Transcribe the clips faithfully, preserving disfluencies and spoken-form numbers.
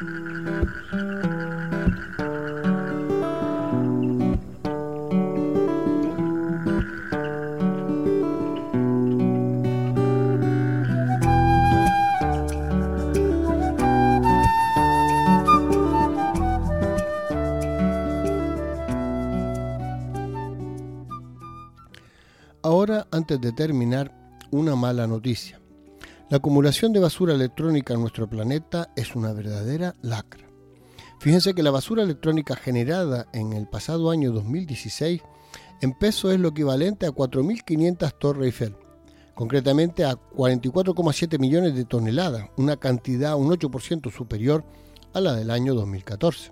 Ahora, antes de terminar, una mala noticia. La acumulación de basura electrónica en nuestro planeta es una verdadera lacra. Fíjense que la basura electrónica generada en el pasado año dos mil dieciséis en peso es lo equivalente a cuatro mil quinientas Torres Eiffel, concretamente a cuarenta y cuatro coma siete millones de toneladas, una cantidad un ocho por ciento superior a la del año dos mil catorce.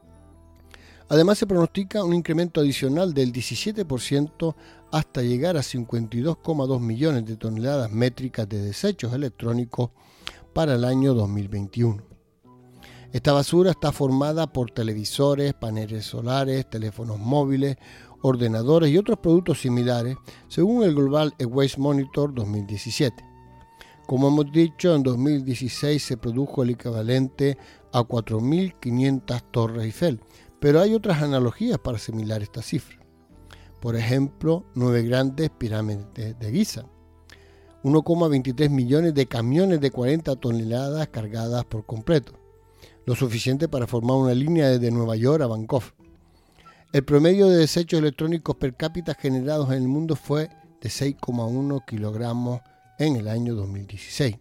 Además, se pronostica un incremento adicional del diecisiete por ciento hasta llegar a cincuenta y dos coma dos millones de toneladas métricas de desechos electrónicos para el año dos mil veintiuno. Esta basura está formada por televisores, paneles solares, teléfonos móviles, ordenadores y otros productos similares, según el Global Waste Monitor dos mil diecisiete. Como hemos dicho, en dos mil dieciséis se produjo el equivalente a cuatro mil quinientas Torres Eiffel, pero hay otras analogías para asimilar esta cifra. Por ejemplo, nueve grandes pirámides de Giza, uno coma veintitrés millones de camiones de cuarenta toneladas cargadas por completo, lo suficiente para formar una línea desde Nueva York a Bangkok. El promedio de desechos electrónicos per cápita generados en el mundo fue de seis coma uno kilogramos en el año dos mil dieciséis.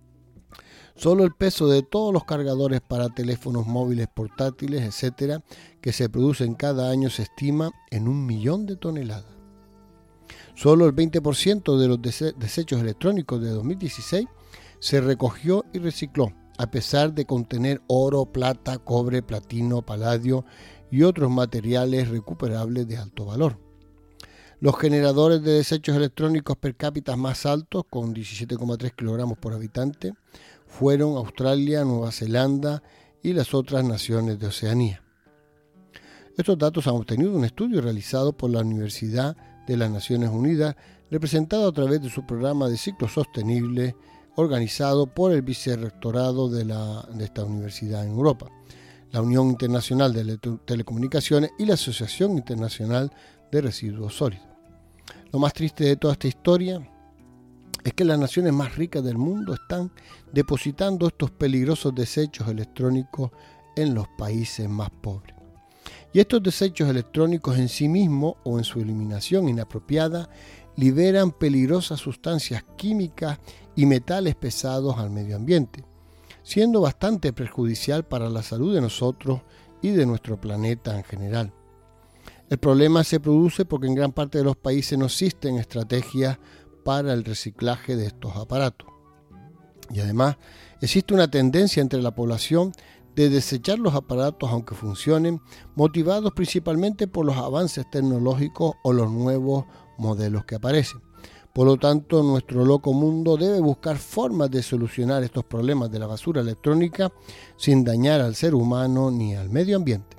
Solo el peso de todos los cargadores para teléfonos móviles, portátiles, etcétera, que se producen cada año se estima en un millón de toneladas. Solo el veinte por ciento de los dese- desechos electrónicos de dos mil dieciséis se recogió y recicló, a pesar de contener oro, plata, cobre, platino, paladio y otros materiales recuperables de alto valor. Los generadores de desechos electrónicos per cápita más altos, con diecisiete coma tres kilogramos por habitante, fueron Australia, Nueva Zelanda y las otras naciones de Oceanía. Estos datos han obtenido un estudio realizado por la Universidad de las Naciones Unidas, representado a través de su programa de ciclo sostenible, organizado por el vicerrectorado de, la, de esta universidad en Europa, la Unión Internacional de Telecomunicaciones y la Asociación Internacional de Residuos Sólidos. Lo más triste de toda esta historia es que las naciones más ricas del mundo están depositando estos peligrosos desechos electrónicos en los países más pobres. Y estos desechos electrónicos en sí mismos o en su eliminación inapropiada liberan peligrosas sustancias químicas y metales pesados al medio ambiente, siendo bastante perjudicial para la salud de nosotros y de nuestro planeta en general. El problema se produce porque en gran parte de los países no existen estrategias para el reciclaje de estos aparatos. Y además, existe una tendencia entre la población de desechar los aparatos aunque funcionen, motivados principalmente por los avances tecnológicos o los nuevos modelos que aparecen. Por lo tanto, nuestro loco mundo debe buscar formas de solucionar estos problemas de la basura electrónica sin dañar al ser humano ni al medio ambiente.